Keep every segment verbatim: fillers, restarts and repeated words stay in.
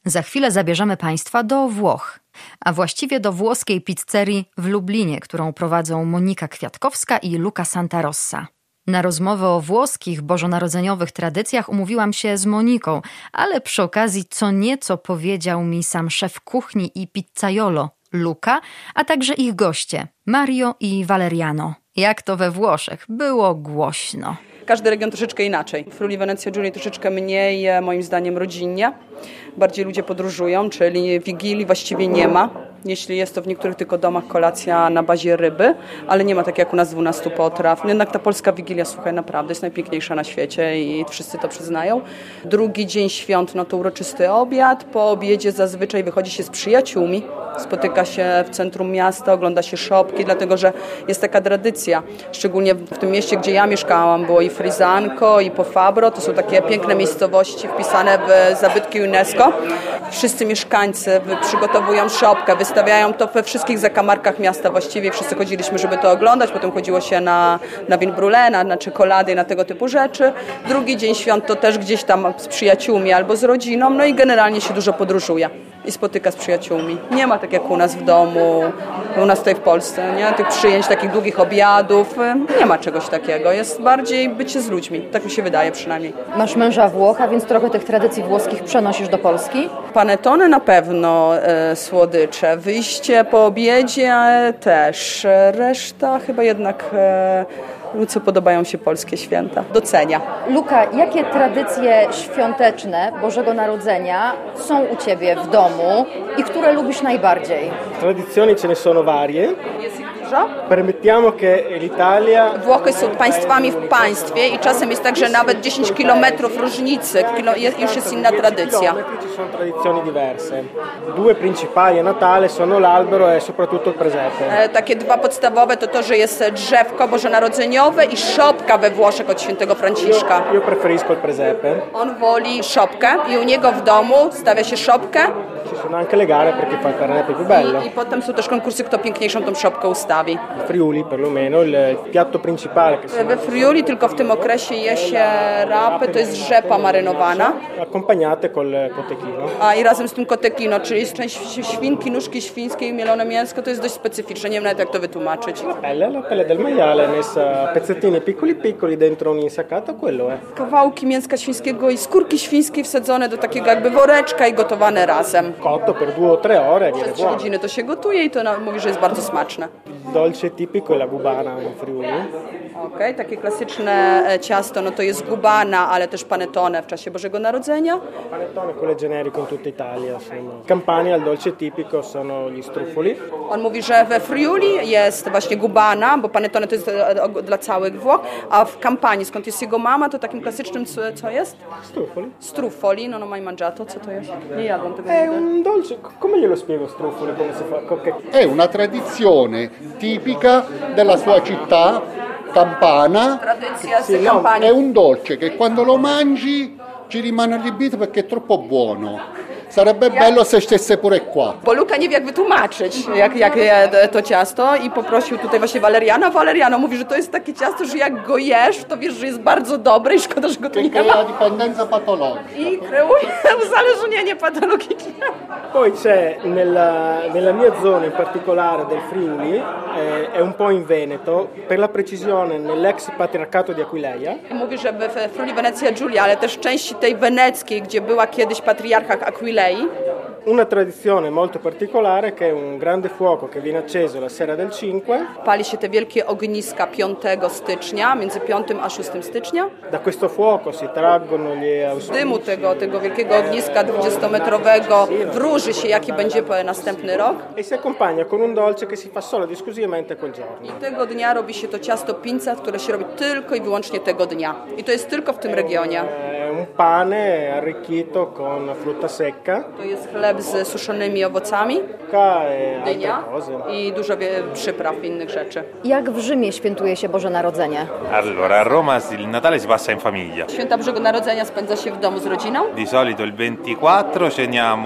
Za chwilę zabierzemy Państwa do Włoch, a właściwie do włoskiej pizzerii w Lublinie, którą prowadzą Monika Kwiatkowska i Luca Santarossa. Na rozmowę o włoskich bożonarodzeniowych tradycjach umówiłam się z Moniką, ale przy okazji co nieco powiedział mi sam szef kuchni i pizzaiolo Luca, a także ich goście Mario i Valeriano. Jak to we Włoszech, było głośno. Każdy region troszeczkę inaczej. W Friuli Venezia Giulia troszeczkę mniej, moim zdaniem, rodzinnie. Bardziej ludzie podróżują, czyli wigilii właściwie nie ma. Jeśli jest to w niektórych tylko domach kolacja na bazie ryby, ale nie ma tak jak u nas dwunastu potraw. Jednak ta polska wigilia, słuchaj, naprawdę jest najpiękniejsza na świecie i wszyscy to przyznają. Drugi dzień świąt, no to uroczysty obiad. Po obiedzie zazwyczaj wychodzi się z przyjaciółmi, spotyka się w centrum miasta, ogląda się szopki, dlatego że jest taka tradycja. Szczególnie w tym mieście, gdzie ja mieszkałam, było i Frisanco, i Po Fabbro. To są takie piękne miejscowości wpisane w zabytki UNESCO. Wszyscy mieszkańcy przygotowują szopkę, wystawiają to we wszystkich zakamarkach miasta właściwie. Wszyscy chodziliśmy, żeby to oglądać. Potem chodziło się na, na vin brûlé, na, na czekolady i na tego typu rzeczy. Drugi dzień świąt to też gdzieś tam z przyjaciółmi albo z rodziną. No i generalnie się dużo podróżuje i spotyka z przyjaciółmi. Nie ma tak jak u nas w domu, u nas tutaj w Polsce, nie? Tych przyjęć, takich długich obiadów. Nie ma czegoś takiego. Jest bardziej bycie z ludźmi. Tak mi się wydaje przynajmniej. Masz męża Włocha, więc trochę tych tradycji włoskich przenosisz do Polski? Panettone na pewno e, słodycze. Wyjście po obiedzie e, też. Reszta chyba jednak e, Luce podobają się polskie święta. Docenia. Luca, jakie tradycje świąteczne Bożego Narodzenia są u Ciebie w domu i które lubisz najbardziej? Tradizioni ce ne sono varie. Jest ich dużo. Permettiamo che l'Italia... Włochy są państwami w państwie i czasem jest tak, że nawet dziesięć kilometrów różnicy kilo, jest, już jest inna tradycja. Ci sono tradizioni diverse. Due principali a Natale sono l'albero e soprattutto il presepe. E, takie dwa podstawowe to to, że jest drzewko bożonarodzeniowe i szopka we Włoszech od świętego Franciszka. Io, io preferisco il presepe. On woli szopkę i u niego w domu stawia się szopkę. Ci sono anche le gare perché fa il presepe più bello. I, I potem są też konkursy, kto piękniejszą tą szopkę ustawi. W Friuli perlomeno il piatto principale. We Friuli tylko w tym okresie je się rapy, to jest rzepa marynowana. Accompagnate col cotechino. A i razem z tym cotechino, czyli jest część świnki, nóżki świńskiej i mielone mięsko, to jest dość specyficzne, nie wiem nawet jak to wytłumaczyć. La pelle, la pelle del maiale messa pezzettini piccoli piccoli dentro un insaccato, quello è. Kawałki mięska świńskiego i skórki świńskiej wsadzone do takiego jakby woreczka i gotowane razem. Cotto per due o tre ore, viene Przez trzy buono. godziny to się gotuje i to na, mówi, że jest bardzo smaczne. Dolce tipico è la gubana in Friuli. Okej, okay, takie klasyczne ciasto, no to jest gubana, ale też panettone w czasie Bożego Narodzenia. Panettone, quello generico in tutta Italia. Sono. Campania, il dolce tipico sono gli struffoli. On mówi, że we Friuli jest właśnie gubana, bo panettone to jest dla całych Włoch, a w Campanii, skąd jest jego mama, to takim klasycznym co, co jest? Struffoli. Struffoli, no no mai mangiato, co to jest? Nie jadłam tego È nigdy. un dolce, come glielo spiego struffoli, come si fa? Che- È una tradizione tipica della sua città, Campana. Tradycja z Sì, no, È Campanii. un dolce che quando lo mangi ci rimane allibito perché è troppo buono. Sarebbe bello se stesse pure qua. Bo Luca nie wie jak wytłumaczyć, jak, jak je to ciasto i poprosił tutaj właśnie Valeriana. Valeriano mówi, że to jest takie ciasto, że jak go jesz, to wiesz, że jest bardzo dobre i szkoda, że go tu Che nie ma. crea dipendenza patologica. I kreuje uzależnienie patologiczne. Poi c'è nella, nella mia zona in particolare del Friuli, eh, è un po' in Veneto, per la precisione nell'ex patriarcato di Aquileia. I mówi, że w Friuli Venezia Giulia, ale też części tej weneckiej, gdzie była kiedyś patriarcha Aquilei, Una tradizione molto particolare che è un grande fuoco che viene acceso la sera del cinque. pali się te wielkie ogniska piątego stycznia, między piątym a szóstym stycznia. Da questo fuoco si traggono gli Z auspici. dymu tego, tego wielkiego ogniska dwudziestometrowego wróży się, jaki będzie następny rok. E si accompagna con un dolce che si fa solo ed esclusivamente quel I giorno. tego dnia robi się to ciasto pinza, które się robi tylko i wyłącznie tego dnia. I to jest tylko w tym regionie. È un pane arricchito con frutta secca, To jest chleb z suszonymi owocami, ca e altre dynia cose. i dużo wie- przypraw, innych rzeczy. Jak w Rzymie świętuje się Boże Narodzenie? Allora, a Roma si- il Natale si passa in famiglia. Święta Bożego Narodzenia spędza się w domu z rodziną. Di solito il ventiquattro ceniamo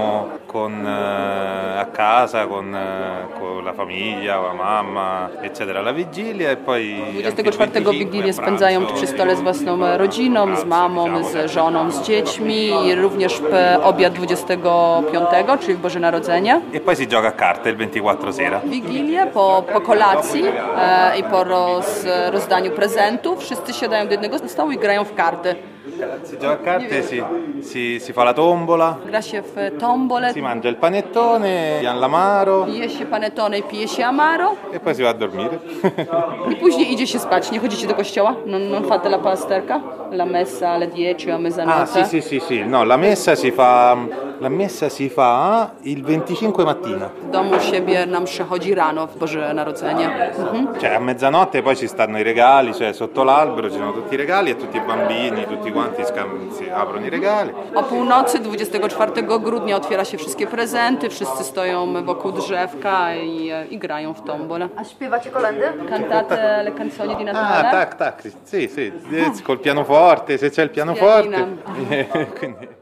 con, eh, a casa con, eh, con la famiglia, con la mamma, eccetera, la vigilia e poi dwudziestego czwartego Wigilię spędzają przy stole z własną rodziną, z mamą, z żoną, z dziećmi i również obiad dwudziestego piątego, czyli w Boże Narodzenie. E poi si gioca a carte il ventiquattro sera. Wigilię po, po kolacji e, i po roz, rozdaniu prezentów wszyscy siadają do jednego stołu i grają w karty. Si gioca a carte, si, si, si fa la tombola, Gra się w tombolę, si mangia il panettone, pian l'amaro pije się panettone i pije się amaro e poi si va a dormire. i później idzie się spać. Nie chodzicie do kościoła? Non, non fate la pasterka? La messa alle dieci o a mezzanotte? Ah, sì, sì, sì, sì. No, la messa si fa la messa si fa il venticinque mattina. W domu siebie nam przechodzi rano w Boże Narodzenie. Mhm. Cioè a mezzanotte poi ci stanno i regali, cioè sotto l'albero ci sono tutti i regali e tutti i bambini, tutti quanti scam- si aprono i regali. O północy dwudziestego czwartego grudnia otwiera się wszystkie prezenty, wszyscy stoją wokół drzewka i, i grają w tombolę. A śpiewacie kolendy? Cantate le canzoni di Ah, Natale? tac, tac, sì, sì, col pianoforte, se c'è il pianoforte. Pianina. Quindi